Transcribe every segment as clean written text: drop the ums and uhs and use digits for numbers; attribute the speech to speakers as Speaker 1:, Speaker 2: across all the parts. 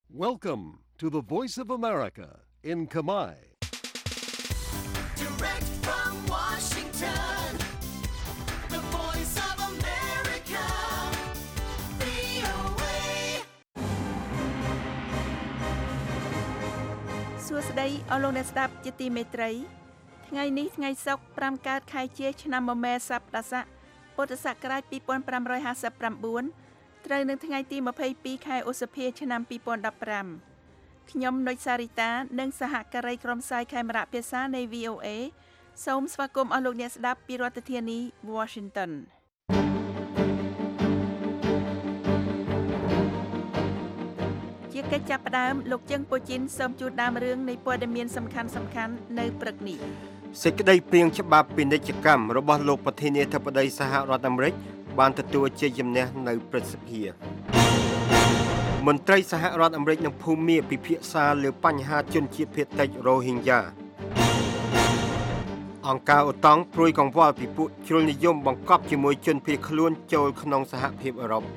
Speaker 1: Welcome to the Voice of America in Khmer.
Speaker 2: Direct from Washington, the Voice of America, VOA.
Speaker 3: សួស្តីអស់លោកអ្នកស្ដាប់ជាទីមេត្រីថ្ងៃនេះថ្ងៃសុក្រ5កើតខែជាឆ្នាំមមែសប្តាស័កពុទ្ធសករាជ2559ត្រូវនៅថ្ងៃទី22ខែឧសភាឆ្នាំ2015ខ្ញុំនុចសារីតានិងសហការីក្រុមផ្សាយខេមរៈភាសានៃ VOA សូមស្វាគមន៍អស់លោកអ្នកស្ដាប់ពីរដ្ឋធានី Washington ជាកិច្ចចាប់ផ្ដើមលោកជឹងពូជីនសូមជូនដើមរឿងនៃព័ត៌មានសំខាន់ៗនៅព្រឹកនេះ
Speaker 4: សេចក្តីព្រាងច្បាប់ពាណិជ្ជកម្មរបស់លោកប្រធានាធិបតីសហរដ្ឋអាមេរិកបានទទួលជ័យជំនះនៅព្រឹទ្ធសភាមន្ត្រីសហរដ្ឋអាមេរិកនិងភូមាពិភាក្សាលើបញ្ហាជនជាតិភាគតិចរ៉ូហីងយ៉ាអង្គការអូតង់ព្រួយកង្វល់ពីពួកជ្រុលនិយមបង្កប់ជាមួយជនភៀសខ្លួនចូលក្នុងសហភាពអឺរ៉ុប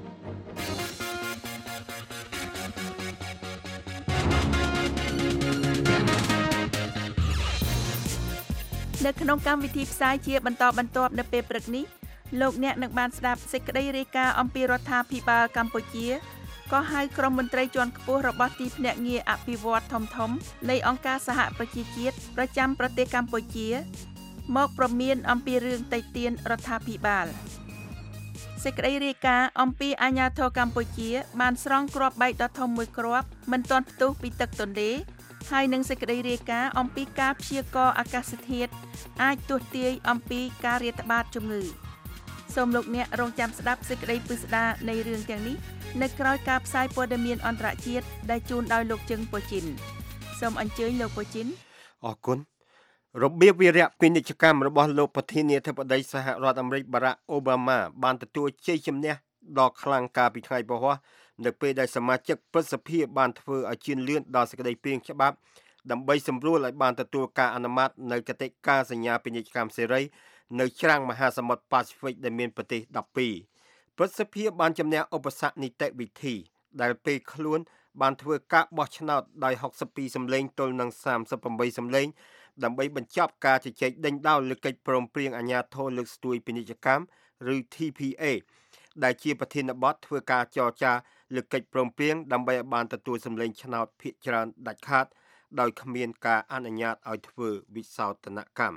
Speaker 3: នៅក្នុងកម្មវិធីផ្សាយជាបន្តបន្ទាប់នៅពេលព្រឹកនេះលោកអ្នកនឹងបានស្ដាប់សេចក្តីរាយការណ៍អំពីរដ្ឋាភិបាលកម្ពុជាក៏ហៅក្រុមមន្ត្រីជាន់ខ្ពស់របស់ទីភ្នាក់ងារអភិវឌ្ឍធំៗនៃអង្គការសហប្រជាជាតិប្រចាំប្រទេសកម្ពុជាមកព្រមានអំពីរឿងតេទៀនរដ្ឋាភិបាលសេចក្តីរាយការណ៍អំពីអាជ្ញាធរកម្ពុជាបានស្រង់គ្រាប់បែកដ៏ធំមួយគ្រាប់មិនទាន់ផ្ទុះពីទឹកទន្លេហើយនឹងសេចក្តីរាយការណ៍អំពីការព្យាករណ៍អាកាសធាតុអាចទស្សន៍ទាយអំពីការរាតត្បាតជំងឺសូមលោកអ្នករងចាំស្ដាប់សេចក្តីពិស្ដារនៃរឿងទាំងនេះនៅក្រោយការផ្សាយព័ត៌មានអន្តរជាតិដែលជូនដោយលោកជឹងពូជីនសូមអញ្ជើញលោកពូជីន
Speaker 4: អរគុណរបៀបវិរៈពាណិជ្ជកម្មរបស់លោកប្រធានាធិបតីសហរដ្ឋអាមេរិកបារ៉ាក់អូបាម៉ាបានទទួលជ័យជំនះដ៏ខ្លាំងកាលពីថ្ងៃពហុនៅពេលដែលសមាជិកព្រឹទ្ធសភាបានធ្វើឲ្យជឿនលឿនដល់សេចក្តីព្រាងច្បាប់ដើម្បីសម្រួលឲ្យបានទទួលការអនុម័តនៅគតិការសញ្ញាពាណិជ្ជកម្មសេរីនៅច្រាំងមហាសមុទ្រប៉ាស៊ីហ្វិកដែលមានប្រទេស12ព្រឹទ្ធសភាបានជំនះឧបសគ្គនីតិវិធីដែលពេលខ្លួនបានធ្វើការបោះឆ្នោតដោយ62សម្លេងទល់នឹង38សម្លេងដើម្បីបញ្ចប់ការជជែកដេញដោលលើកិច្ចព្រមព្រៀងអាជ្ញាធរលើកស្ទួយពាណិជ្ជកម្មឬ TPA ដែលជាប្រធានបទធ្វើការចរចាលើកិច្ចព្រមព្រៀងដើម្បីឲ្យបានទទួលសម្លេងឆ្នោតភាគច្រើនដាច់ខាតដោយគ្មានការអនុញ្ញាតឲ្យធ្វើវិសោធនកម្ម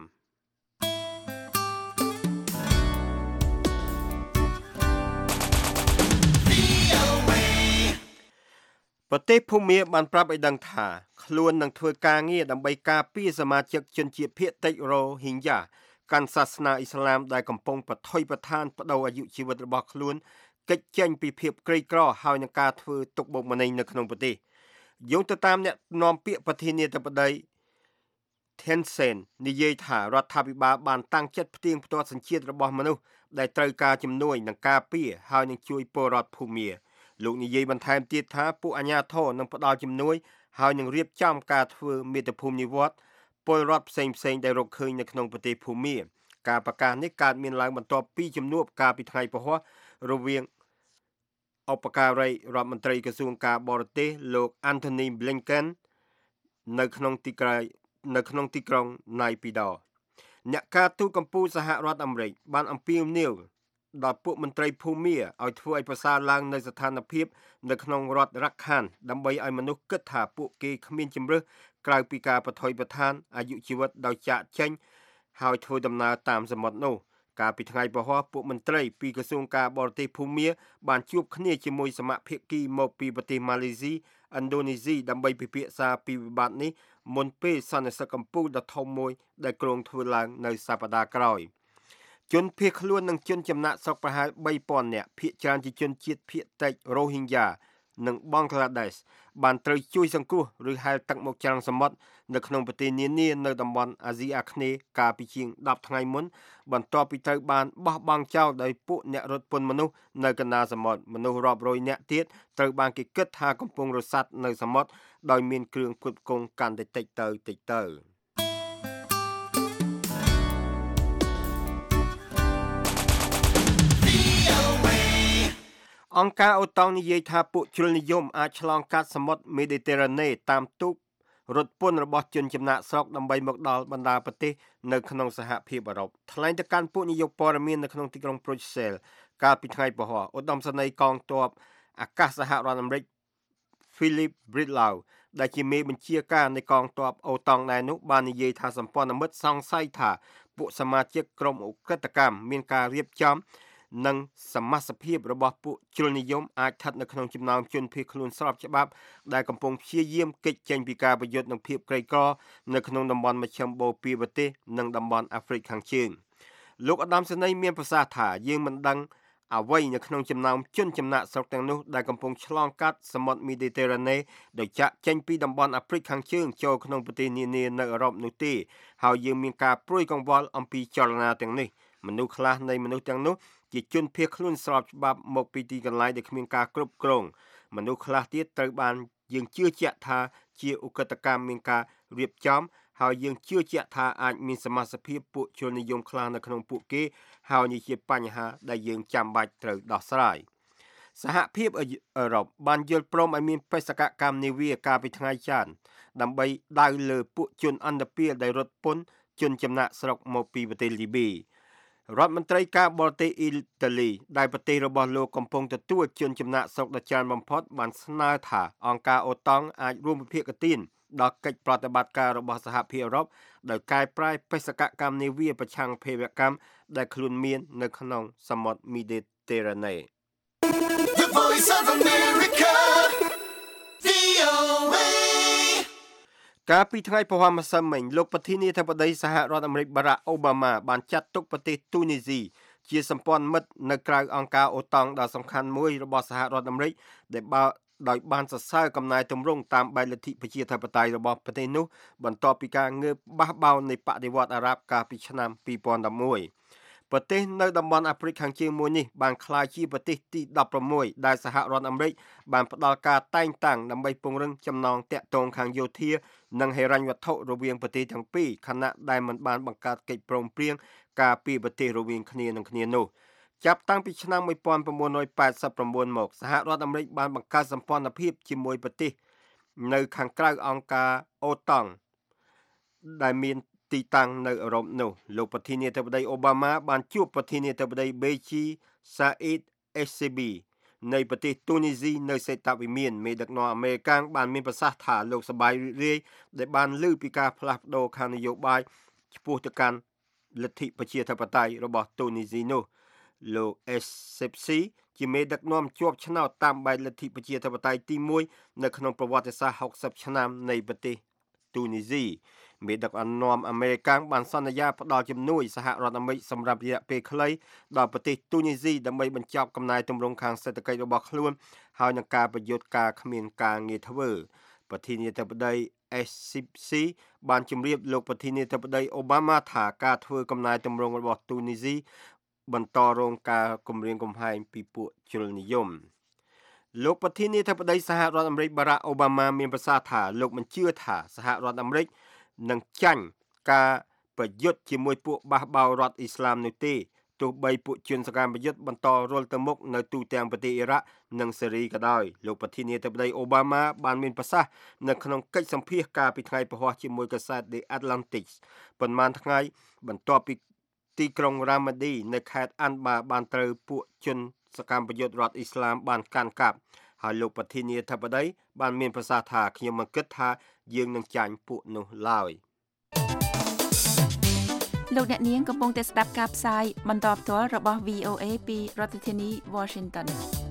Speaker 4: ប្រទេសភូមាបានប្រាប់ឲ្យដឹងថាខ្លួននឹងធ្វើការងារដើម្បីការពារសមាជិកជនជាតិភាគតិចរ៉ូហីងយ៉ាកាន់សាសនាអ៊ីស្លាមដែលកំពុងប្រថុយប្រថានបដូរអាយុជីវិតរបស់ខ្លួនកិច្ចចេញពីភាពក្រីក្រហើយនឹងការធ្វើទុកបុកម្នេញនៅក្នុងប្រទេសយោងទៅតាមអ្នកនាំពាក្យប្រធានាធិបតី Thein និយាយថារដ្ឋាភិបាលបានតាំងចិត្តផ្ទៀងផ្ទាត់សញ្ជាតិរបស់មនុស្សដែលត្រូវការជំនួយនិងការពារហើយនឹងជួយពលរដ្ឋភូមាលោកនិយាយបន្ថែមទៀតថាពួកអាជ្ញាធរនឹងផ្ដល់ជំនួយហើយនឹងរៀបចំការធ្វើមាតុភូមិនិវត្តន៍ពលរដ្ឋផ្សេងៗដែលរកឃើញនៅក្នុងប្រទេសភូមាការប្រកាសនេះកើតមានឡើងបន្ទាប់ពីជំនួបកាលពីថ្ងៃពហុរវាងឧបការីរដ្ឋមន្ត្រីក្រសួងការបរទេសលោក Anthony Blinken នៅក្នុងទីក្រុង Naypyidaw អ្នកការទូតកម្ពុជាសហរដ្ឋអាមេរិកបានអំពាវនាវដល់ពួកមន្ត្រីភូមាឲ្យធ្វើឲ្យប្រសើរឡើងនៅស្ថានភាពនៅក្នុងរដ្ឋរ៉ាក់ខានដើម្បីឲ្យមនុស្សគិតថាពួកគេគ្មានជំរឿសក្រៅពីការប្រថុយប្រថានអាយុជីវិតដោយចាកចេញហើយធ្វើដំណើរតាមសមុទ្រនោះកាលពីថ្ងៃពហុពួកមន្ត្រីពីក្រសួងការបរទេសភូមាបានជួបគ្នាជាមួយសមាភាគីមកពីប្រទេសម៉ាឡេស៊ីឥណ្ឌូនេស៊ីដើម្បីពិភាក្សាពីវិបត្តិនេះមុនពេលសន្និសីទកម្ពុជាដ៏ធំមួយដែលគ្រោងធ្វើឡើងនៅសប្តាហ៍ក្រោយជនភៀសខ្លួននិងជនចំណាក់ស្រុកប្រហែល 3000 នាក់ភាគច្រើនជាជនជាតិភាគតិចរ៉ូហីងយ៉ានិងបង់ក្លាដេសបានត្រូវជួយសង្គ្រោះឬហែលទឹកមកច្រាំងសមុទ្រនៅក្នុងប្រទេសនានានៅតំបន់អាស៊ីអាគ្នេយ៍កាលពីជាង10ថ្ងៃមុនបន្ទាប់ពីត្រូវបានបោះបង់ចោលដោយពួកអ្នករត់ពន្ធមនុស្សនៅកណ្ដាលសមុទ្រមនុស្សរាប់រយនាក់ទៀតត្រូវបានគេគិតថាកំពុងរសាត់នៅសមុទ្រដោយមានគ្រឿងផ្គត់ផ្គង់កាន់តែតិចទៅអង្គការអូតង់និយាយថាពួកជ្រុលនិយមអាចឆ្លងកាត់សមុទ្រមេឌីទែរ៉ាណេតាមទូករថពន្ធរបស់ជនចំណាក់ស្រុកដើម្បីមកដល់បណ្ដាប្រទេសនៅក្នុងសហភាពអឺរ៉ុបថ្លែងទៅកាន់ពួកនាយកព័ត៌មាននៅក្នុងទីក្រុង Brussels កាលពីថ្ងៃពហុឧត្តមសេនីយកងទ័ពអាកាសសហរដ្ឋអាមេរិក Philip Bridlow ដែលជាមេបញ្ជាការនៃកងទ័ពអូតង់ដែរនោះបាននិយាយថាសម្ព័ន្ធមិត្តសង្ស័យថាពួកសមាជិកក្រុមអ ுக ្រិតកម្មមានការរៀបចំនិងសមាជិកភាពរបស់ពួកជ្រុលនិយមអាចស្ថិតនៅក្នុងចំណោមជនភៀសខ្លួនស្របច្បាប់ដែលកំពុងព្យាយាមគេចចេញពីការប្រយុទ្ធនឹងភាពក្រីក្រនៅក្នុងតំបន់មជ្ឈិមបូព៌ាប្រទេសនិងតំបន់អាហ្វ្រិកខាងជើងលោកឧត្តមសេនីយ៍មានប្រសាសន៍ថាយើងមិនដឹងអ្វីនៅក្នុងចំណោមជនចំណាក់ស្រុកទាំងនោះដែលកំពុងឆ្លងកាត់សមុទ្រមេឌីទែរ៉ាណេដោយចាក់ចេញពីតំបន់អាហ្វ្រិកខាងជើងចូលក្នុងប្រទេសនានានៅអឺរ៉ុបនោះទេហើយយើងមានការព្រួយកង្វល់អំពីចលនាទាំងនេះមនុស្សខ្លះនៃមនុស្សទាំងនោះជាជនភៀសខ្លួនស្របច្បាប់មកពីទីកន្លែងដែលគ្មានការគ្រប់គ្រងមនុស្សខ្លះទៀតត្រូវបានយើងជឿជាក់ថាជាឧក្រិដ្ឋកម្មមានការរៀបចំហើយយើងជឿជាក់ថាអាចមានសមាជិកភាពពួកជននិយមខ្លះនៅក្នុងពួកគេហើយនេះជាបញ្ហាដែលយើងចាំបាច់ត្រូវដោះស្រាយសហភាពអឺរ៉ុបបានយល់ព្រមឲ្យមានបេសកកម្មនាវាកាលពីថ្ងៃច័ន្ទដើម្បីដាវលើពួកជនអន្តរពាលដែលរត់ពន្ធជនចំណាក់ស្រុកមកពីប្រទេសលីប៊ីរដ្ឋមន្ត្រីការបរទេសអ៊ីតាលីដែលប្រទេសរបស់លោកកំពុងទទួលជនចំណាក់ស្រុកដ៏ច្រើនបំផុតបានស្នើថាអង្គការអូតង់អាចរួមវិភាគទានដល់កិច្ចប្រតិបត្តិការរបស់សហភាពអឺរ៉ុបដោយកែប្រែបេសកកម្មនាវាប្រឆាំងភេរវកម្មដែលខ្លួនមាននៅក្នុងសមុទ្រមេឌីទែរ៉ាណេ
Speaker 2: The Voice of America, VOA.
Speaker 4: កាលពីថ្ងៃពហុម្សិលមិញលោកប្រធានាធិបតីសហរដ្ឋអាមេរិកបារ៉ាក់អូបាម៉ាបានចាត់ទុកប្រទេសទូនីស៊ីជាសម្ព័ន្ធមិត្តនៅក្រៅអង្គការអូតង់ដ៏សំខាន់មួយរបស់សហរដ្ឋអាមេរិកដោយបានសរសើរកំណែទម្រង់តាមបែបលទ្ធិប្រជាធិបតេយ្យរបស់ប្រទេសនោះបន្ទាប់ពីការងើបបះបោរនៃបដិវត្តន៍អារ៉ាប់កាលពីឆ្នាំ2011ប្រទេសនៅតំបន់អាហ្វ្រិកខាងជើងមួយនេះបានក្លាយជាប្រទេសទី16ដែលសហរដ្ឋអាមេរិកបានផ្ដល់ការតែងតាំងដើម្បីពង្រឹងចំណងទាក់ទងខាងយោធានិងហិរញ្ញវត្ថុរវាងប្រទេសទាំងពីរខណៈដែលមិនបានបង្កើតកិច្ចព្រមព្រៀងការពារប្រទេសរវាងគ្នានឹងគ្នានោះចាប់តាំងពីឆ្នាំ1989មកសហរដ្ឋអាមេរិកបានបង្កើតសម្ព័ន្ធភាពជាមួយប្រទេសនៅខាងក្រៅអង្គការអូតង់ដែលមានទីតាំងនៅអឺរ៉ុបនោះលោកប្រធានាធិបតីអូបាម៉ាបានជួបប្រធានាធិបតីបេជីសាអ៊ីដអេសេប៊ីនៃប្រទេសទូនីស៊ីនៅសេតវិមានមេដឹកនាំអាមេរិកបានមានប្រសាសន៍ថាលោកសប្បាយរីករាយដែលបានលើពីការផ្លាស់ប្ដូរខាងនយោបាយឆ្ពោះទៅកាន់លទ្ធិប្រជាធិបតេយ្យរបស់ទូនីស៊ីនោះលោកអេសេបស៊ីជាមេដឹកនាំជាប់ឆ្នោតតាមបែបលទ្ធិប្រជាធិបតេយ្យទី1នៅក្នុងប្រវត្តិសាស្ត្រ60ឆ្នាំនៃប្រទេសទូនីស៊ីមេដឹកនាំអាមេរិកបានសន្យាផ្ដល់ជំនួយសហរដ្ឋអាមេរិកសម្រាប់រយៈពេលខ្លីដល់ប្រទេសទូនីស៊ីដើម្បីបញ្ចប់កំណែទម្រង់ខាងសេដ្ឋកិច្ចរបស់ខ្លួនហើយនឹងការប្រយុទ្ធការគ្មានការងារធ្វើប្រធានាធិបតី SCC បានជម្រាបលោកប្រធានាធិបតីអូបាម៉ាថាការធ្វើកំណែទម្រង់របស់ទូនីស៊ីបន្តរងការគំរាមកំហែងពីពួកជ្រុលនិយមលោកប្រធានាធិបតីសហរដ្ឋអាមេរិកបារ៉ាក់អូបាម៉ាមានប្រសាសន៍ថាលោកមិនជឿថាសហរដ្ឋអាមេរិកនឹងចាញ់ការប្រយុទ្ធជាមួយពួកបះបោររដ្ឋអ៊ីស្លាមនោះទេទោះបីពួកជនសកម្មប្រយុទ្ធបន្តរលទៅមុខនៅទូទាំងប្រទេសអ៊ីរ៉ាក់និងសេរីក៏ដោយលោកប្រធានាធិបតីអូបាម៉ាបានមានប្រសាសន៍នៅក្នុងកិច្ចសម្ភាសន៍កាលពីថ្ងៃពហុជាមួយកាសែត The Atlantic ប៉ុន្មានថ្ងៃបន្ទាប់ពីទីក្រុងរ៉ាម៉ាឌីនៅខេត្តអាន់បាបានត្រូវពួកជនសកម្មប្រយុទ្ធរដ្ឋអ៊ីស្លាមបានកាន់កាប់ហើយលោកប្រធានាធិបតីបានមានប្រសាសន៍ថាខ្ញុំមិនគិតថាយើងនឹងចាញ់ពួកនោះឡើយ
Speaker 3: លោកអ្នកនាងកំពុងតែស្ដាប់ការផ្សាយបន្តផ្ទាល់របស់ VOA ពីរដ្ឋធានី Washington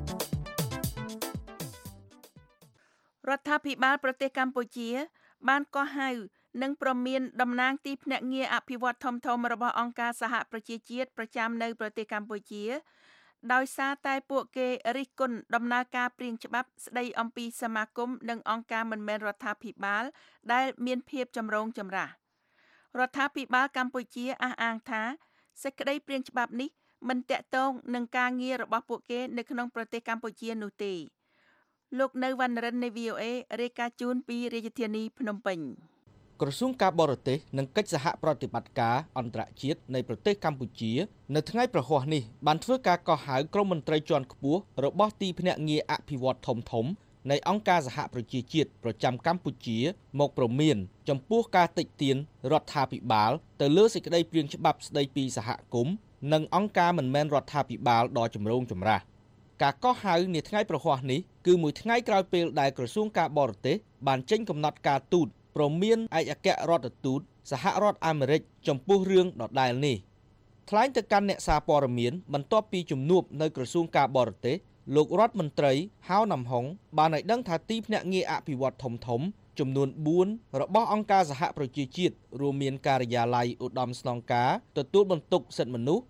Speaker 3: រដ្ឋាភិបាលប្រទេសកម្ពុជាបានកោះហៅនិងប្រមានតំណាងទីភ្នាក់ងារអភិវឌ្ឍធំៗរបស់អង្គការសហប្រជាជាតិប្រចាំនៅប្រទេសកម្ពុជាដោយសារតែពួកគេរិះគន់ដំណើរការព្រៀងច្បាប់ស្ដីអំពីសមាគមនិងអង្គការមិនមែនរដ្ឋាភិបាលដែលមានភាពចម្រូងចម្រាសរដ្ឋាភិបាលកម្ពុជាអះអាងថាសេចក្តីព្រៀងច្បាប់នេះមិនតាក់ទងនឹងការងាររបស់ពួកគេនៅក្នុងប្រទេសកម្ពុជានោះទេលោកនៅវណ្ណរិននៃ VOA រាយការណ៍ជូនពីរាជធានីភ្នំពេញ
Speaker 5: ក្រសួងការបរទេសនិងកិច្ចសហប្រតិបត្តិការអន្តរជាតិនៃប្រទេសកម្ពុជានៅថ្ងៃប្រហ័សនេះបានធ្វើការកោះហៅក្រុមមន្ត្រីជាន់ខ្ពស់របស់ទីភ្នាក់ងារអភិវឌ្ឍធំៗនៃអង្គការសហប្រជាជាតិប្រចាំកម្ពុជាមកព្រមានចំពោះការតិចទៀនរដ្ឋាភិបាលទៅលើសេចក្តីព្រាងច្បាប់ស្តីពីសហគមន៍និងអង្គការមិនមែនរដ្ឋាភិបាលដ៏ចម្រូងចម្រាសការកោះហៅនាថ្ងៃប្រហ័សនេះគឺមួយថ្ងៃក្រោយពេលដែលក្រសួងការបរទេសបានចេញកំណត់ការទូតព្រមមានឯកអគ្គរដ្ឋទូតសហរដ្ឋអាមេរិកចំពោះរឿងដដែលនេះថ្លែងទៅកាន់អ្នកសារព័ត៌មានបន្ទាប់ពីជំនួបនៅក្រសួងការបរទេសលោករដ្ឋមន្ត្រីហៅណាំហុងបានឲ្យដឹងថាទីភ្នាក់ងារអភិវឌ្ឍធំៗចំនួន4របស់អង្គការសហប្រជាជាតិរួមមានការិយាល័យឧត្តមស្នងការទទួលបន្ទុកសិទ្ធិមនុស្ស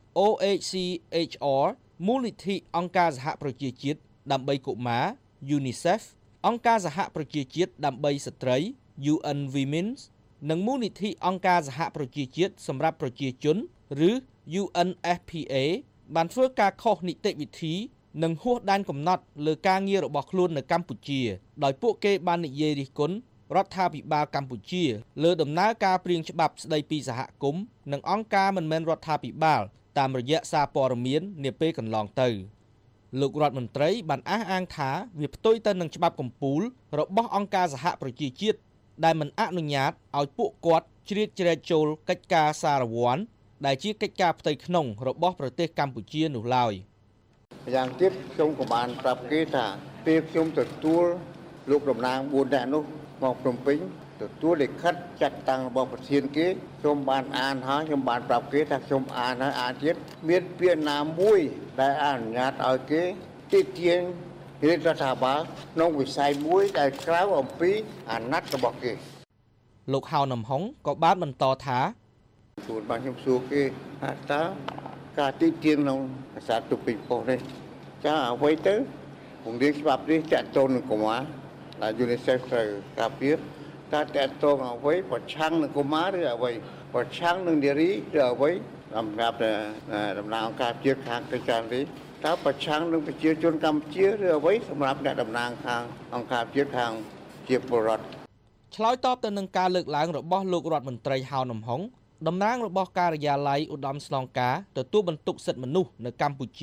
Speaker 5: OHCHR មូលនិធិអង្គការសហប្រជាជាតិដើម្បីកុមារ UNICEF អង្គការសហប្រជាជាតិដើម្បីស្ត្រី UN Women និងមូលនិធិអង្គការសហប្រជាជាតិសម្រាប់ប្រជាជនឬ UNFPA បានធ្វើការខុសនីតិវិធីនិងហួសដែនកំណត់លើការងាររបស់ខ្លួននៅកម្ពុជាដោយពួកគេបាននិយាយរិះគន់រដ្ឋាភិបាលកម្ពុជាលើដំណើរការព្រាងច្បាប់ស្តីពីសហគមន៍និងអង្គការមិនមែនរដ្ឋាភិបាលតាមរយៈសារព័ត៌មាននាពេលកន្លងទៅលោករដ្ឋមន្ត្រីបានអះអាងថាវាផ្ទុយទៅនឹងច្បាប់កម្ពុជារបស់អង្គការសហប្រជាជាតិដែលមិនអនុញ្ញាតឲ្យពួកគាត់ជ្រៀតជ្រែកចូលកិច្ចការសារវ័នដែលជាកិច្ចការផ្ទៃក្នុងរបស់ប្រទេសកម្ពុជានោះឡើយ
Speaker 6: យ៉ាងទៀតខ្ញុំក៏បានប្រាប់គេថាពេលខ្ញុំទទួលលោកតំណាង4នាក់នោះមកភ្នំពេញទទួលលិខិតចាត់តាំងរបស់ប្រធានគេខ្ញុំបានអានហើយខ្ញុំបានប្រាប់គេថាខ្ញុំអានហើយអានទៀតមានពាក្យណាមួយដែលអនុញ្ញាតឲ្យគេទាមទាររដ្ឋាភិបាលក្នុងវិស័យមួយដែលក្រៅអំពីអាណត្តិរបស់គេ
Speaker 5: លោកហៅណាំហុងក៏បានបន្តថា
Speaker 6: ជួនបានខ្ញុំសួរគេថាតើការទាមទារក្នុងភាសាទូពីប៉ុស្តិ៍នេះចាអ្វីទៅពង្រៀនច្បាប់នេះតាក់ទងនឹងកុមារដែល UNICEF ត្រូវការពារតើតាក់ទងអ្វីប្រឆាំងនឹងកុមារឬអ្វីប្រឆាំងនឹងនារីឬអ្វីសម្រាប់ដំណើរអង្គការជាតិខាងកិច្ចការនេះតើប្រឆាំងនឹងប្រជាជនកម្ពុជាឬអ្វីសម្រាប់អ្នកតំណាងខាងអង្គការជាតិខាងជាពលរដ្ឋ
Speaker 5: ឆ្លើយតបទៅនឹងការលើកឡើងរបស់លោករដ្ឋមន្ត្រីហៅណាំហុងតំណាងរបស់ការិយាល័យឧត្តមស្នងការទទួលបន្ទុកសិទ្ធិមនុស្សនៅកម្ពុជា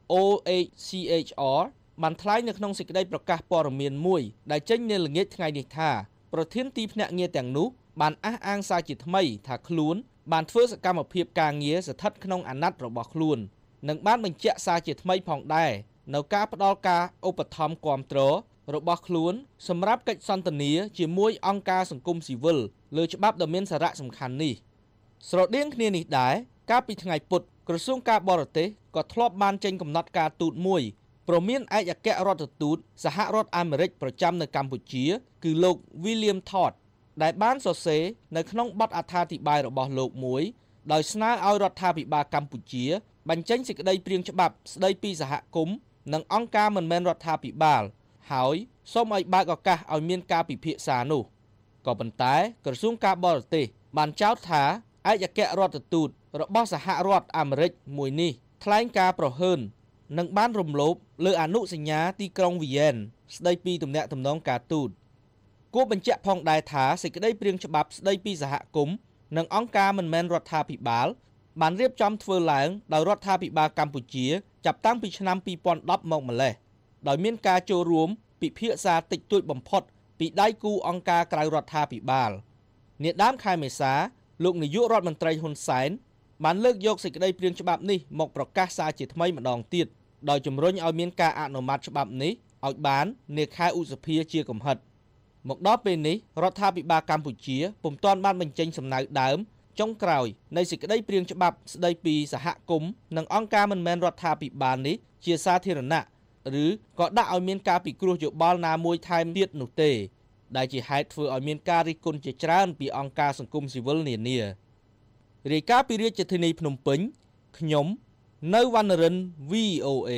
Speaker 5: OHCHR បានថ្លែងនៅក្នុងសេចក្តីប្រកាសព័ត៌មានមួយដែលចេញនៅល្ងាចថ្ងៃនេះថាប្រធានទីភ្នាក់ងារទាំងនោះបានអះអាងសារជាថ្មីថាខ្លួនបានធ្វើសកម្មភាពការងារស្ថិតក្នុងអាណត្តិរបស់ខ្លួននិងបានបញ្ជាក់សារជាថ្មីផងដែរនៅការផ្ដល់ការឧបត្ថម្ភគាំទ្ររបស់ខ្លួនសម្រាប់កិច្ចសន្ទនាជាមួយអង្គការសង្គមស៊ីវិលលើច្បាប់ដ៏មានសារៈសំខាន់នេះស្រដៀងគ្នានេះដែរកាលពីថ្ងៃពុធក្រសួងការបរទេសក៏ធ្លាប់បានចេញកំណត់ការទូតមួយព្រមមានឯកអគ្គរដ្ឋទូតសហរដ្ឋអាមេរិកប្រចាំនៅកម្ពុជាគឺលោក William Todd ដែលបានសរសេរនៅក្នុងបទអត្ថាធិប្បាយរបស់លោកមួយដោយស្នើឲ្យរដ្ឋាភិបាលកម្ពុជាបញ្ចេញសេចក្តីព្រាងច្បាប់ស្តីពីសហគមន៍និងអង្គការមិនមែនរដ្ឋាភិបាលហើយសូមឲ្យបើកឱកាសឲ្យមានការពិភាក្សានោះក៏ប៉ុន្តែក្រសួងការបរទេសបានចោទថាឯកអគ្គរដ្ឋទូតរបស់សហរដ្ឋអាមេរិកមួយនេះថ្លែងការប្រហើននិងបានរំលោភលើអនុសញ្ញាទីក្រុងវីយ៉ែនស្តីពីទំនាក់ទំនងការទូតគួរបញ្ជាក់ផងដែរថាសេចក្តីព្រាងច្បាប់ស្តីពីសហគមន៍និងអង្គការមិនមែនរដ្ឋាភិបាលបានរៀបចំធ្វើឡើងដោយរដ្ឋាភិបាលកម្ពុជាចាប់តាំងពីឆ្នាំ2010មកម្លេះដោយមានការចូលរួមពិភាក្សាតិចតួចបំផុតពីដៃគូអង្គការក្រៅរដ្ឋាភិបាលនាដើមខែមេសាលោកនាយករដ្ឋមន្ត្រីហ៊ុនសែនបានលើកយកសេចក្តីព្រាងច្បាប់នេះមកប្រកាសសារជាថ្មីម្ដងទៀតដោយជំរុញឲ្យមានការអនុម័តច្បាប់នេះឲ្យបាននាខែឧសភាជាកំហិតមកដល់ពេលនេះរដ្ឋាភិបាលកម្ពុជាពុំទាន់បានបញ្ចេញសំណៅដើមចុងក្រោយនៃសេចក្តីព្រាងច្បាប់ស្តីពីសហគមន៍និងអង្គការមិនមែនរដ្ឋាភិបាលនេះជាសាធារណៈឬក៏ដាក់ឲ្យមានការពិគ្រោះយោបល់ណាមួយថែមទៀតនោះទេដែលជាហេតុធ្វើឲ្យមានការរិះគន់ជាច្រើនពីអង្គការសង្គមស៊ីវិលនានារាយការណ៍ពីរាជធានីភ្នំពេញខ្ញុំនៅវណ្ណរិន VOA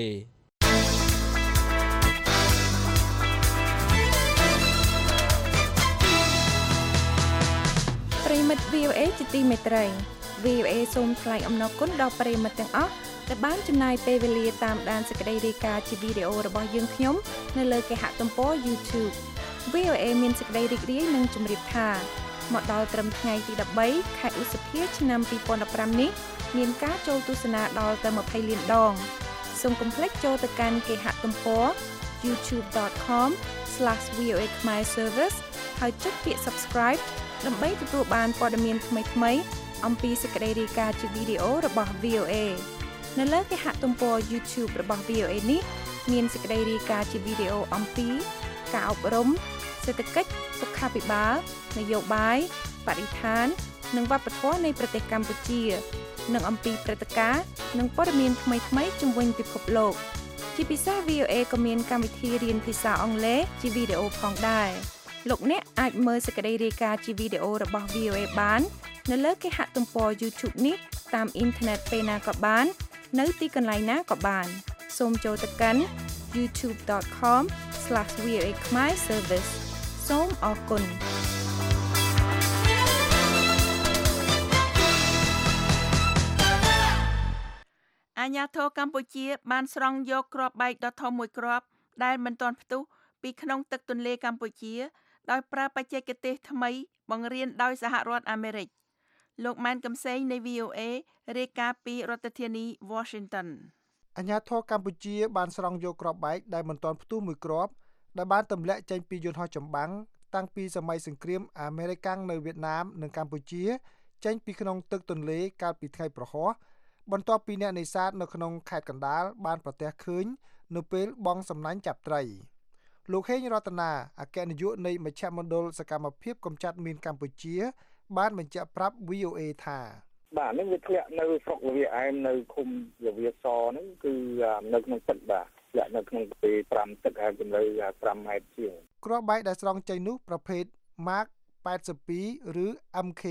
Speaker 3: ប្រិមិត្ត VOA ជាទីមេត្រី VOA សូមថ្លែងអំណរគុណដល់ប្រិមិត្តទាំងអស់ដែលបានចំណាយពេលវេលាតាមដានសេចក្តីរាយការណ៍ជាវីដេអូរបស់យើងខ្ញុំនៅលើគេហទំព័រ YouTube VOA មានសេចក្តីរីករាយនិងជម្រាបថា
Speaker 7: មកដល់ត្រឹមថ្ងៃទី13ខែឧសភាឆ្នាំ2015នេះមានការចូលទស្សនាដល់ទៅ20លានដងសូមកុំភ្លេចចូលទៅកាន់គេហទំព័រ youtube.com/VOA Khmer Service ហើយចុចពាក្យ subscribe ដើម្បីទទួលបានព័ត៌មានថ្មីៗអំពីសេចក្តីរាយការណ៍ជាវីដេអូរបស់ VOA នៅលើគេហទំព័រ YouTube របស់ VOA នេះមានសេចក្តីរាយការណ៍ជាវីដេអូអំពីការអប់រំសេដ្ឋកិច្ចសុខាភិបាលនយោបាយបរិស្ថាននិងវប្បធម៌នៃប្រទេសកម្ពុជានិងអំពីព្រឹត្តិការណ៍និងព័ត៌មានថ្មីៗជុំវិញពិភពលោកជាពិសេស VOA ក៏មានកម្មវិធីរៀនភាសាអង់គ្លេសជាវីដេអូផងដែរលោកអ្នកអាចមើលសេចក្តីរាយការណ៍ជាវីដេអូរបស់ VOA បាននៅលើគេហទំព័រ YouTube នេះតាមអ៊ីនធឺណិតពេលណាក៏បាននៅទីកន្លែងណាក៏បានសូមចូលទៅកាន់ youtube.com/VOA Khmer Service សូមអរគុណ
Speaker 3: អាជ្ញាធរកម្ពុជាបានស្រង់យកគ្រាប់បែកដ៏ធំមួយគ្រាប់ដែលមិនទាន់ផ្ទុះពីក្នុងទឹកទន្លេកម្ពុជាដោយប្រើបច្ចេកទេសថ្មីបង្រៀនដោយសហរដ្ឋអាមេរិកលោកម៉ែនកំសែងនៃ VOA រាយការណ៍ពីរដ្ឋធានី Washington
Speaker 8: អាជ្ញាធរកម្ពុជាបានស្រង់យកគ្រាប់បែកដែលមិនទាន់ផ្ទុះមួយគ្រាប់ដែលបានទម្លាក់ចេញពីយន្តហោះចម្បាំងតាំងពីសម័យសង្គ្រាមអាមេរិកនៅវៀតណាមនិងកម្ពុជាចេញពីក្នុងទឹកទន្លេកាលពីថ្ងៃប្រហោះបន្ទាប់ពីអ្នកនេសាទនៅក្នុងខេត្តកណ្ដាលបានប្រទះឃើញនៅពេលបង់សំណាញ់ចាប់ត្រីលោកហេងរតនាអគ្គនាយកនៃមជ្ឈមណ្ឌលសកម្មភាពកម្ចាត់មីនកម្ពុជាបានបញ្ជាក់ប្រាប់ VOA ថា
Speaker 9: បាទនេះវាធ្លាក់នៅស្រុកលវាឯមនៅឃុំលវាសហ្នឹងគឺនៅក្នុងទឹកបាទធ្លាក់នៅក្នុងពេល5ទឹកហើយជម្រៅ5ម៉ែត្រជាង
Speaker 8: គ្រាប់បែកដែលស្រង់ចេញនោះប្រភេទ Mark 82ឬ MK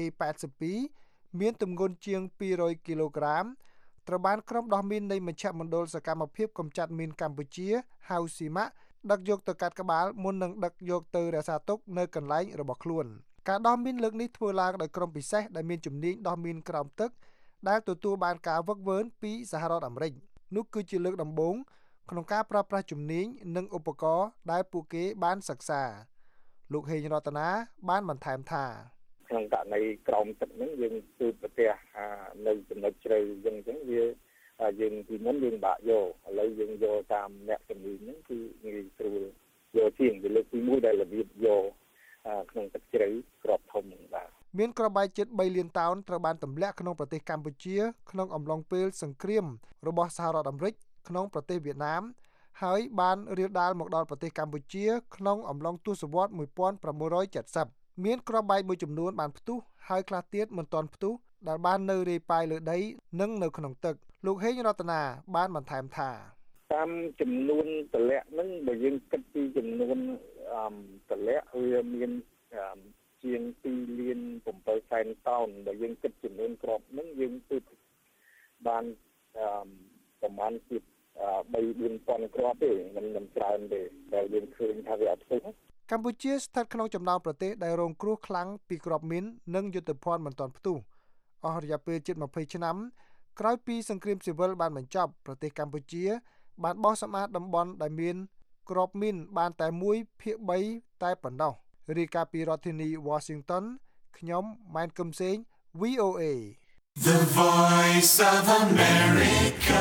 Speaker 8: 82មានទម្ងន់ជាង200គីឡូក្រាមត្រូវបានក្រុមដោះមីននៃមជ្ឈមណ្ឌលសកម្មភាពកម្ចាត់មីនកម្ពុជាហៅស៊ីម៉ាក់ដឹកយកទៅកាត់ក្បាលមុននឹងដឹកយកទៅរក្សាទុកនៅកន្លែងរបស់ខ្លួនការដោះមីនលើកនេះធ្វើឡើងដោយក្រុមពិសេសដែលមានជំនាញដោះមីនក្រោមទឹកដែលទទួលបានការហ្វឹកហ្វឺនពីសហរដ្ឋអាមេរិកនោះគឺជាលើកដំបូងក្នុងការប្រើប្រាស់ជំនាញនិងឧបករណ៍ដែលពួកគេបានសិក្សាលោកហេងរតនាបានបន្ថែមថា
Speaker 9: ក្នុងករណីក្រោមទឹកហ្នឹងយើងគឺប្រទះនៅចំណុចជ្រៅអញ្ចឹងវាយើងពីមុនយើងបាក់យកឥឡូវយើងយកតាមអ្នកជំនាញហ្នឹងគឺងាយស្រួលយកជាងវាលើកទី1ដែលរបៀបយកក្នុងទឹកជ្រៅក្របធំហ្នឹងបាទ
Speaker 8: មានគ្រាប់បែកជិត3លានតោនត្រូវបានទម្លាក់ក្នុងប្រទេសកម្ពុជាក្នុងអំឡុងពេលសង្គ្រាមរបស់សហរដ្ឋអាមេរិកក្នុងប្រទេសវៀតណាមហើយបានរាលដាលមកដល់ប្រទេសកម្ពុជាក្នុងអំឡុងទសវត្សរ៍1970មានគ្រាប់បែកមួយចំនួនបានផ្ទុះហើយខ្លះទៀតមិនទាន់ផ្ទុះដែលបាននៅរាយប៉ាយលើដីនិងនៅក្នុងទឹកលោកហេងរតនាបានបន្ថែមថា
Speaker 9: តាមចំនួនតម្លាក់ហ្នឹងបើយើងគិតពីចំនួនតម្លាក់វាមានជាង2លាន7សែនតោនបើយើងគិតចំនួនគ្រាប់ហ្នឹងយើងគឺបានប្រមាណជា3-4,000គ្រាប់ទេមិនច្រើនទេដែលយើងឃើញថាវាអត់ផ្ទុះ
Speaker 8: កម្ពុជាស្ថិតក្នុងចំណោមប្រទេសដែលរងគ្រោះខ្លាំងពីគ្រាប់មីននិងយុទ្ធភ័ណ្ឌមិនទាន់ផ្ទុះអស់រយៈពេលជិត20ឆ្នាំក្រោយពីសង្គ្រាមស៊ីវិលបានបញ្ចប់ប្រទេសកម្ពុជាបានបោះសម្អាតតំបន់ដែលមានគ្រាប់មីនបានតែ1/3តែប៉ុណ្ណោះរាយការណ៍ពីរដ្ឋធានី Washington ខ្ញុំម៉ែនកឹមសេង VOA
Speaker 2: The Voice of America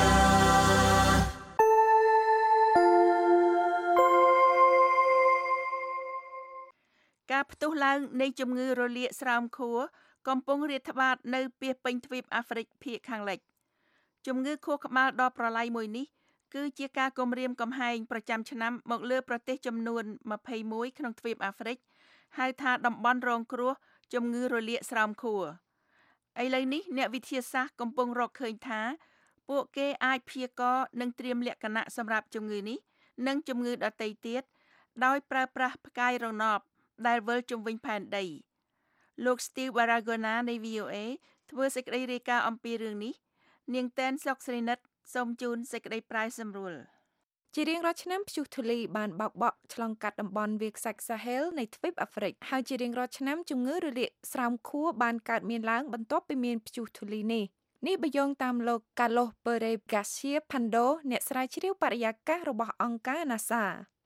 Speaker 3: ការផ្ទុះឡើងនៃជំងឺរលាកស្រោមខួរកំពុងរាតត្បាតនៅពាសពេញទ្វីបអាហ្វ្រិកភាគខាងលិចជំងឺខួរក្បាលដ៏ប្រឡាយមួយនេះគឺជាការគំរាមកំហែងប្រចាំឆ្នាំមកលើប្រទេសចំនួន21ក្នុងទ្វីបអាហ្វ្រិកហៅថាតំបន់រងគ្រោះជំងឺរលាកស្រោមខួរឥឡូវនេះអ្នកវិទ្យាសាស្ត្រកំពុងរកឃើញថាពួកគេអាចព្យាករណ៍និងត្រៀមលក្ខណៈសម្រាប់ជំងឺនេះនិងជំងឺដទៃទៀតដោយប្រើប្រាស់ផ្កាយរណបដែលវិលជុំវិញផែនដីលោក Steve Baragona នៃ VOA ធ្វើសេចក្តីរាយការណ៍អំពីរឿងនេះនាងតែនសុកស្រីនិតសូមជូនសេចក្តីប្រាយសម្រួល
Speaker 7: ជារៀងរាល់ឆ្នាំព្យុះធូលីបានបោកបក់ឆ្លងកាត់តំបន់វាលខ្សាច់ Sahel នៃទ្វីបអាហ្វ្រិកហើយជារៀងរាល់ឆ្នាំជំងឺរលាកស្រោមខួរបានកើតមានឡើងបន្ទាប់ពីមានព្យុះធូលីនេះបើយោងតាមលោក Carlos Perez Garcia Pando អ្នកស្រាវជ្រាវបរិយាកាសរបស់អង្គការ NASA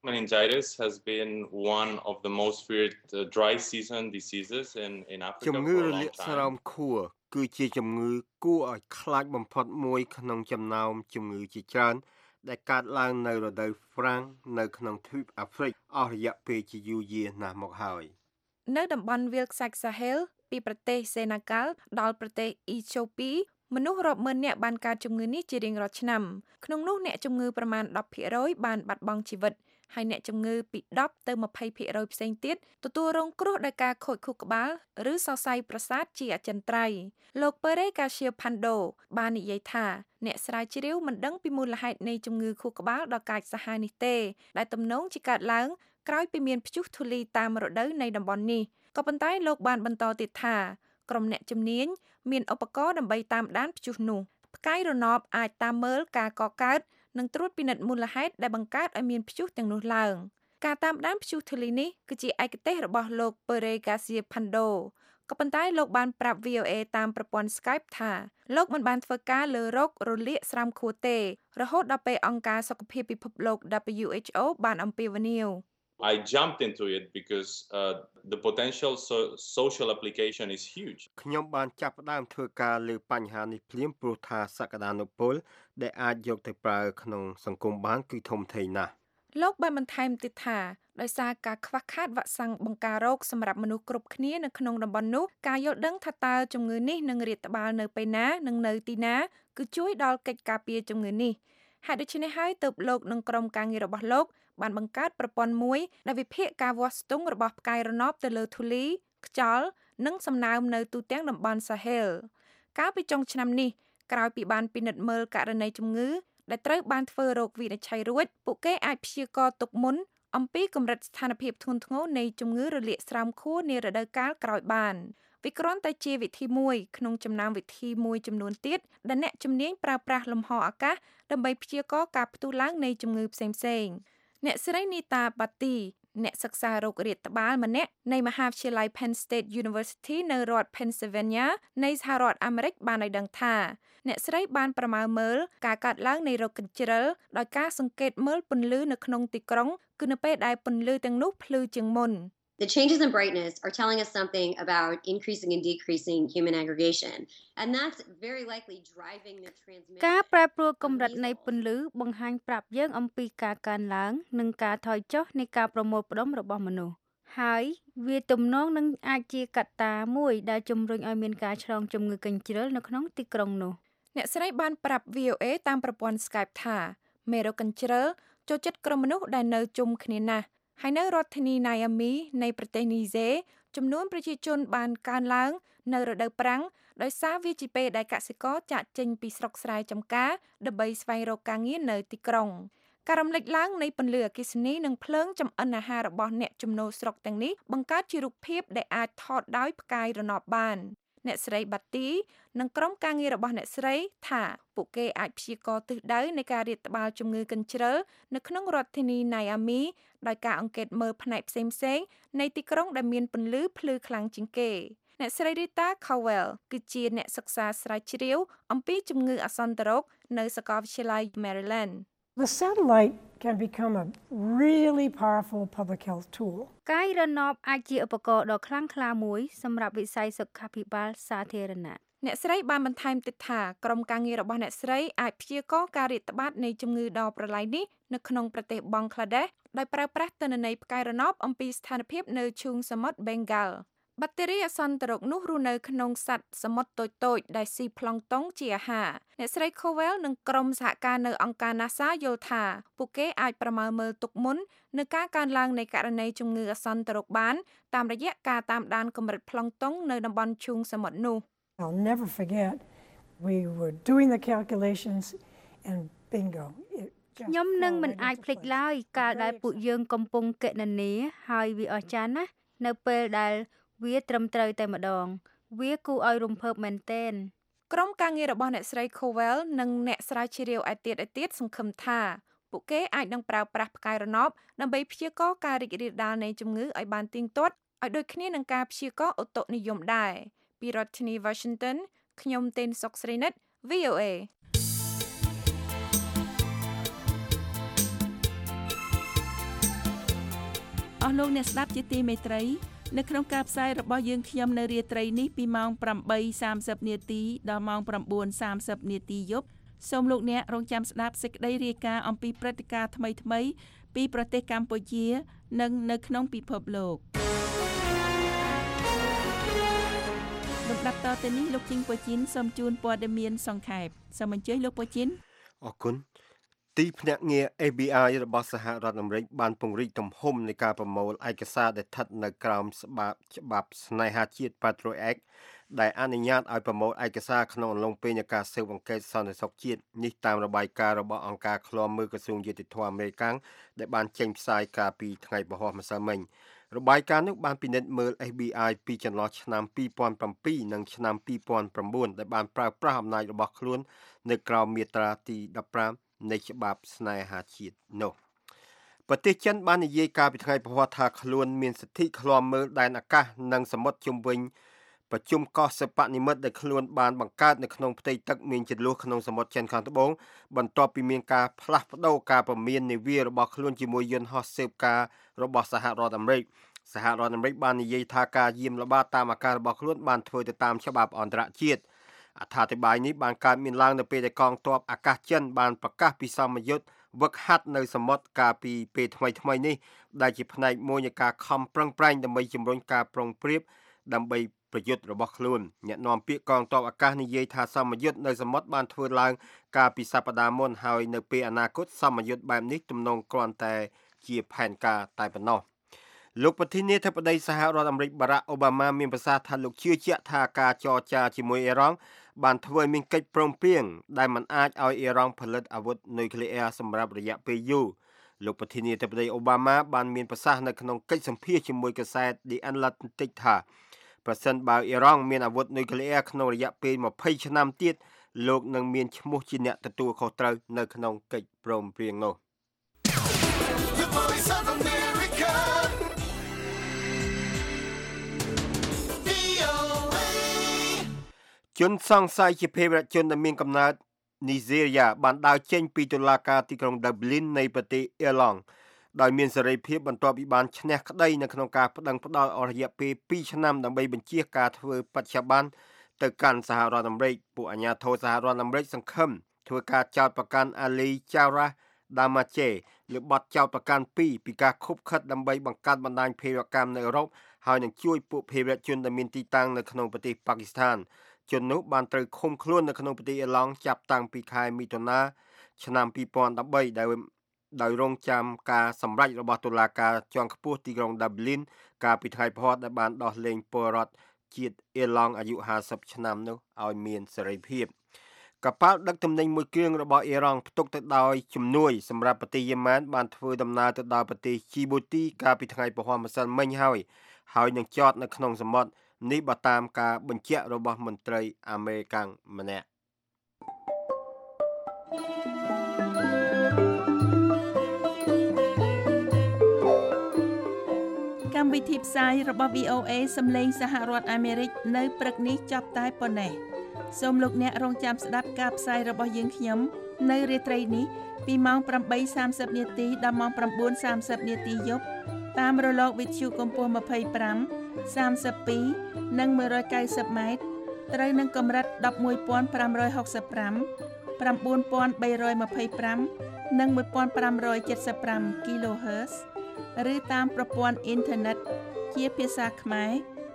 Speaker 10: Meningitis has been one of the most feared dry season diseases in Africa
Speaker 4: ជំងឺ
Speaker 10: for
Speaker 4: រ
Speaker 10: a
Speaker 4: លា
Speaker 10: long
Speaker 4: កស្រោម
Speaker 10: time.
Speaker 4: ខួរគឺជាជំងឺគួរឲ្យខ្លាចបំផុតមួយក្នុងចំណោមជំងឺជាច្រើនដែលកើតឡើងនៅរដូវហ្វ្រាំងនៅក្នុងទ្វីបអាហ្វ្រិកអស់រយៈពេលជាយូរយារណាស់មកហើយ
Speaker 7: នៅតំបន់វាលខ្សាច់សាហេលពីប្រទេសសេណាហ្គាល់ដល់ប្រទេសអ៊ីធូពីមនុស្សរាប់ម៉ឺននាក់បានកើតជំងឺនេះជារៀងរាល់ឆ្នាំក្នុងនោះអ្នកជំងឺប្រមាណ 10% បានបាត់បង់ជីវិតហើយអ្នកជំងឺពី10ទៅ 20% ផ្សេងទៀតទទួលរងគ្រោះដោយការខូចខួរក្បាលឬសរសៃប្រសាទជាអចិន្ត្រៃយ៍លោក Pere Garcia Pando បាននិយាយថាអ្នកស្រាវជ្រាវមិនដឹងពីមូលហេតុនៃជំងឺខួរក្បាលដ៏កាចសាហាវនេះទេដែលទំនងជាកើតឡើងក្រោយពីមានព្យុះធូលីតាមរដូវនៃតំបន់នេះក៏ប៉ុន្តែលោកបានបន្តទៀតថាក្រុមអ្នកជំនាញមានឧបករណ៍ដើម្បីតាមដានព្យុះនោះផ្កាយរណបអាចតាមមើលការកកើតនិងត្រួតពិនិត្យមូលហេតុដែលបង្កើតឲ្យមានព្យុះទាំងនោះឡើងការតាមដានព្យុះធូលីនេះគឺជាឯកទេសរបស់លោក Pere Garcia Pando ក៏ប៉ុន្តែលោកបានប្រាប់ VOA តាមប្រព័ន្ធ Skype ថាលោកមិនបានធ្វើការលើរោគរលាកស្រាំខួរទេរហូតដល់ពេលអង្គការសុខភាពពិភពលោក WHO បានអំពាវនាវ
Speaker 10: I jumped into it because the potential social application is huge.
Speaker 4: ខ្ញុំបានចាប់ផ្ដើមធ្វើការលើបញ្ហានេះភ្លាមព្រោះថាសក្តានុពលដែលអាចយកទៅប្រើក្នុងសង្គមបានគឺធំធេងណាស់
Speaker 7: លោកបានបន្ថែមទៀតថាដោយសារការខ្វះខាតវ៉ាក់សាំងបង្ការរោគសម្រាប់មនុស្សគ្រប់គ្នានៅក្នុងតំបន់នោះការយល់ដឹងថាតើជំងឺនេះនឹងរាតត្បាតនៅពេលណានិងនៅទីណាគឺជួយដល់កិច្ចការពារជំងឺនេះហើយដូច្នេះហើយទើបលោកនិងក្រុមការងាររបស់លោកបានបង្កើតប្រព័ន្ធមួយដែលវិភាគការវាស់ស្ទង់របស់ផ្កាយរណបទៅលើធូលីខ្យល់និងសំណើមនៅទូទាំងតំបន់សាហេលកាលពីចុងឆ្នាំនេះក្រោយពីបានពិនិត្យមើលករណីជំងឺដែលត្រូវបានធ្វើរោគវិនិច្ឆ័យរួចពួកគេអាចព្យាករណ៍ទុកមុនអំពីកម្រិតស្ថានភាពធ្ងន់ធ្ងរនៃជំងឺរលាកស្រោមខួរនារដូវកាលក្រោយបានវាគ្រាន់តែជាវិធីមួយក្នុងចំណោមវិធីមួយចំនួនទៀតដែលអ្នកជំនាញប្រើប្រាស់លំហអាកាសដើម្បីព្យាករណ៍ការផ្ទុះឡើងនៃជំងឺផ្សេងៗអ្នកស្រី Nita Bhatti អ្នកសិក្សារោគរាតត្បាល់ម្នាក់នៃមហាវិទ្យាល័យ Penn State University នៅរដ្ឋ Pennsylvania នៃសហរដ្ឋអាមេរិកបានឲ្យដឹងថាអ្នកស្រីបានប្រមាណមើលការកើតឡើងនៃរោគកញ្ជ្រឹលដោយការសង្កេតមើលពន្លឺនៅក្នុងទីក្រុងគឺនៅពេលដែលពន្លឺទាំងនោះភ្លឺជាងមុន
Speaker 11: The changes in brightness are telling us something about increasing and decreasing human aggregation, and that's very likely driving the transmission.
Speaker 12: ការប្រែប្រួលកម្រិតនៃពន្លឺបង្ហាញប្រាប់យើងអំពីការកើនឡើងនិងការថយចុះនៃការប្រមូលផ្ដុំរបស់មនុស្សហើយវាទំនងនឹងអាចជាកត្តាមួយដែលជំរុញឲ្យមានការឆ្លងជំងឺកញ្ជ្រឹលនៅក្នុងទីក្រុងនោះ
Speaker 7: អ្នកស្រីបានប្រាប់ VOA តាមប្រព័ន្ធ Skype ថាមេរោគកញ្ជ្រឹលចូលចិត្តក្រុមមនុស្សដែលនៅជុំគ្នាណាស់ហើយនៅរដ្ឋធានី Niamey នៃប្រទេសនីហ្សេចំនួនប្រជាជនបានកើនឡើងនៅរដូវប្រាំងដោយសារវាជាពេលដែលកសិករចាកចេញពីស្រុកស្រែចម្ការដើម្បីស្វែងរកការងារនៅទីក្រុងការរំលេចឡើងនៃពន្លឺអគ្គិសនីនិងភ្លើងចម្អិនអាហាររបស់អ្នកចំណូលស្រុកទាំងនេះបង្កើតជារូបភាពដែលអាចថតដោយផ្កាយរណបបានអ្នកស្រី Bhatti និងក្រុមការងាររបស់អ្នកស្រីថាពួកគេអាចព្យាករណ៍ទិសដៅនៃការរាតត្បាតជំងឺកញ្ជ្រឹលនៅក្នុងរដ្ឋធានី Niamey ដោយការអង្កេតមើលផ្នែកផ្សេងៗនៃទីក្រុងដែលមានពន្លឺភ្លឺខ្លាំងជាងគេអ្នកស្រី Rita Cowell គឺជាអ្នកសិក្សាស្រាវជ្រាវអំពីជំងឺអាសន្នរោគនៅសាកលវិទ្យាល័យ Maryland
Speaker 13: The satellite can become a really powerful public health tool.
Speaker 12: កាយរណបអាចជាឧបករណ៍ដ៏ខ្លាំងក្លាមួយសម្រាប់វិស័យសុខាភិបាលសាធារណៈ
Speaker 7: អ្នកស្រីបានបន្ថែមទៀតថាក្រុមការងាររបស់អ្នកស្រីអាចព្យាករណ៍ការរាតត្បាតនៃជំងឺដ៏ប្រឡាយនេះនៅក្នុងប្រទេសបង់ក្លាដេសដោយប្រើប្រាស់ទិន្នន័យផ្កាយរណបអំពីស្ថានភាពនៅឈូងសមុទ្រ Bengal បាក់តេរីអាសន្នរោគនោះរស់នៅក្នុងសត្វសមុទ្រតូចៗដែលស៊ីប្លង់តុងជាអាហារអ្នកស្រី Cowell និងក្រុមសហការនៅអង្គការ NASA យល់ថាពួកគេអាចប្រមាណមើលទុកមុននៅការកើនឡើងនៃករណីជំងឺអាសន្នរោគបានតាមរយៈការតាមដានកម្រិតប្លង់តុងនៅតំបន់ឈូងសមុទ្រនោះ
Speaker 13: I'll never forget we were doing the calculations and bingo
Speaker 12: ខ្ញុំនឹងមិនអាចភ្លេចឡើយកាលដែលពួកយើងកំពុងគណនាហើយវាអស្ចារ្យណាស់នៅពេលដែលវាត្រឹមត្រូវតែម្ដងវាគួរឲ្យរំភើបមែនទែន
Speaker 7: ក្រុមការងាររបស់អ្នកស្រី Cowell និងអ្នកស្រាវជ្រាវឯទៀតសង្ឃឹមថាពួកគេអាចនឹងប្រើប្រាស់ផ្កាយរណបដើម្បីព្យាករណ៍ការរីករាលដាលនៃជំងឺឲ្យបានទៀងទាត់ឲ្យដូចគ្នានឹងការព្យាករណ៍ឧតុនិយមដែរពីរដ្ឋធានី Washington ខ្ញុំតេនសុកស្រីនិត VOA
Speaker 3: អស់លោកអ្នកស្ដាប់ជាទីមេត្រីនៅក្នុងការផ្សាយរបស់យើងខ្ញុំនៅរាត្រីនេះពីម៉ោង 8:30 នាទីដល់ម៉ោង 9:30 នាទីយប់សូមលោកអ្នករងចាំស្ដាប់សេចក្តីរាយការណ៍អំពីព្រឹត្តិការណ៍ថ្មីៗពីប្រទេសកម្ពុជានិងនៅក្នុងពិភពលោកលំដាប់តទៅនេះលោកជីងប៉ូជីនសូមជូនព័ត៌មានសង្ខេបសូមអញ្ជើញលោកប៉ូជីន
Speaker 4: អរគុណទីភ្នាក់ងារ FBI របស់សហរដ្ឋអាមេរិកបានពង្រីកទំហំនៃការប្រមូលឯកសារដែលស្ថិតនៅក្រោមច្បាប់ស្នេហាជាតិ Patriot Act ដែលអនុញ្ញាតឲ្យប្រមូលឯកសារក្នុងអំឡុងពេលនៃការស៊ើបអង្កេតសន្តិសុខជាតិនេះតាមរបាយការណ៍របស់អង្គការឃ្លាំមើលក្រសួងយុតិធម៌អាមេរិកដែលបានចេញផ្សាយកាលពីថ្ងៃពហុម្សិលមិញរបាយការណ៍នោះបានពិនិត្យមើល FBI ពីចន្លោះឆ្នាំ2007និងឆ្នាំ2009ដែលបានប្រើប្រាស់អំណាចរបស់ខ្លួននៅក្រោមមាត្រាទី15នៃច្បាប់ស្នេហាជាតិនោះប្រទេសចិនបាននិយាយកាលពីថ្ងៃពហុថាខ្លួនមានសិទ្ធិឃ្លាំមើលដែនអាកាសនិងសមុទ្រជុំវិញប្រជុំកោះសិប្បនិមិត្តដែលខ្លួនបានបង្កើតនៅក្នុងផ្ទៃទឹកមានចន្លោះក្នុងសមុទ្រចិនខាងត្បូងបន្ទាប់ពីមានការផ្លាស់ប្ដូរការព្រមាននាវារបស់ខ្លួនជាមួយយន្តហោះស៊ើបការរបស់សហរដ្ឋអាមេរិកសហរដ្ឋអាមេរិកបាននិយាយថាការយាមល្បាតតាមអាកាសរបស់ខ្លួនបានធ្វើទៅតាមច្បាប់អន្តរជាតិអត្ថាធិប្បាយនេះបានកើតមានឡើងនៅពេលដែលកងទ័ពអាកាសចិនបានប្រកាសពីសមយុទ្ធវឹកហាត់នៅសមុទ្រកាលពីពេលថ្មីនេះដែលជាផ្នែកមួយនៃការខំប្រឹងប្រែងដើម្បីជំរុញការប្រុងប្រៀបដើម្បីប្រយុទ្ធរបស់ខ្លួនអ្នកនាំពាក្យកងទ័ពអាកាសនិយាយថាសមយុទ្ធនៅសមុទ្របានធ្វើឡើងកាលពីសប្តាហ៍មុនហើយនៅពេលអនាគតសមយុទ្ធបែបនេះទំនងគ្រាន់តែជាផែនការតែប៉ុណ្ណោះលោកប្រធានាធិបតីសហរដ្ឋអាមេរិកបារ៉ាក់អូបាម៉ាមានប្រសាសន៍ថាលោកជឿជាក់ថាការចរចាជាមួយអ៊ីរ៉ង់បានធ្វើឲ្យមានកិច្ចព្រមព្រៀងដែលមិនអាចឲ្យអ៊ីរ៉ង់ផលិតអាវុធនុយក្លេអ៊ែរសម្រាប់រយៈពេលយូរលោកប្រធានាធិបតីអូបាម៉ាបានមានប្រសាសន៍នៅក្នុងកិច្ចសម្ភាសជាមួយកាសែត The Atlantic ថាប្រសិនបើអ៊ីរ៉ង់មានអាវុធនុយក្លេអ៊ែរក្នុងរយៈពេល20ឆ្នាំទៀតលោកនឹងមានឈ្មោះជាអ្នកទទួលខុសត្រូវនៅក្នុងកិច្ចព្រមព្រៀងនោះជនសង្ស័យជាភេរវជនដែលមានកំណើតនីហ្សេរីបានដើរចេញពីតុលាការទីក្រុង Dublin នៃប្រទេសអ៊ីឡង់ដោយមានសេរីភាពបន្ទាប់ពីបានឈ្នះក្តីនៅក្នុងការប្តឹងផ្តល់អស់រយៈពេល2ឆ្នាំដើម្បីបញ្ជាការធ្វើបច្ចុប្បន្នទៅកាន់សហរដ្ឋអាមេរិកពួកអាជ្ញាធរសហរដ្ឋអាមេរិកសង្ឃឹមធ្វើការចោទប្រកាន់អាលីចៅរ៉ាដាម៉ាជេលើបទចោទប្រកាន់ពីការខុបខិតដើម្បីបង្កើតបណ្ដាញភេរវកម្មនៅអឺរ៉ុបហើយនឹងជួយពួកភេរវជនដែលមានទីតាំងនៅក្នុងប្រទេសប៉ាគីស្ថានជននោះបានត្រូវឃុំខ្លួននៅក្នុងប្រទេសអ៊ីឡង់ចាប់តាំងពីខែមិថុនាឆ្នាំ2013ដោយរងចាំការសម្រេចរបស់តុលាការជាន់ខ្ពស់ទីក្រុង Dublin កាលពីថ្ងៃពុធដែលបានដោះលែងពលរដ្ឋជាតិអ៊ីឡង់អាយុ50ឆ្នាំនោះឲ្យមានសេរីភាពកប៉ាល់ដឹកទំនិញមួយគ្រឿងរបស់អ៊ីរ៉ង់ផ្ទុកទៅដោយជំនួយសម្រាប់ប្រទេសយេម៉ែនបានធ្វើដំណើរទៅដល់ប្រទេសជីបូទីកាលពីថ្ងៃពហុម្សិលមិញហើយនឹងចតនៅក្នុងសមុទ្រនេះបើតាមការបញ្ជាក់របស់មន្ត្រីអាមេរិកម្នាក់
Speaker 3: កម្មវិធីផ្សាយរបស់ VOA សំឡេងសហរដ្ឋអាមេរិកនៅព្រឹកនេះចប់តែប៉ុណ្ណេះសូមលោកអ្នករងចាំស្ដាប់ការផ្សាយរបស់យើងខ្ញុំនៅរាត្រីនេះពីម៉ោង 8:30 នាទីដល់ម៉ោង 9:30 នាទីយប់តាមរលកវិទ្យុកម្ពស់25 32និង190ម៉ែត្រត្រូវនឹងកម្រិត 11,565 9,325 និង 1,575 kHz ឬតាមប្រព័ន្ធអ៊ីនធឺណិតជាភាសាខ្មែរ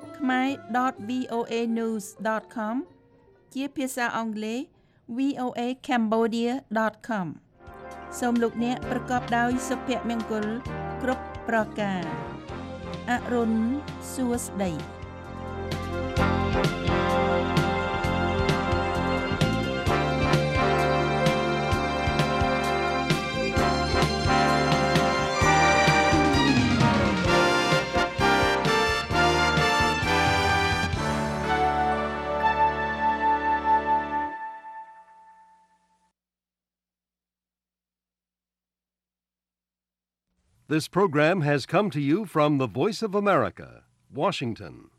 Speaker 3: khmer.voanews.com ជាភាសាអង់គ្លេស voacambodia.com សូមលោកអ្នកប្រកបដោយសុភមង្គលគ្រប់ប្រការអរុនសួស្តី
Speaker 1: This program has come to you from the Voice of America, Washington.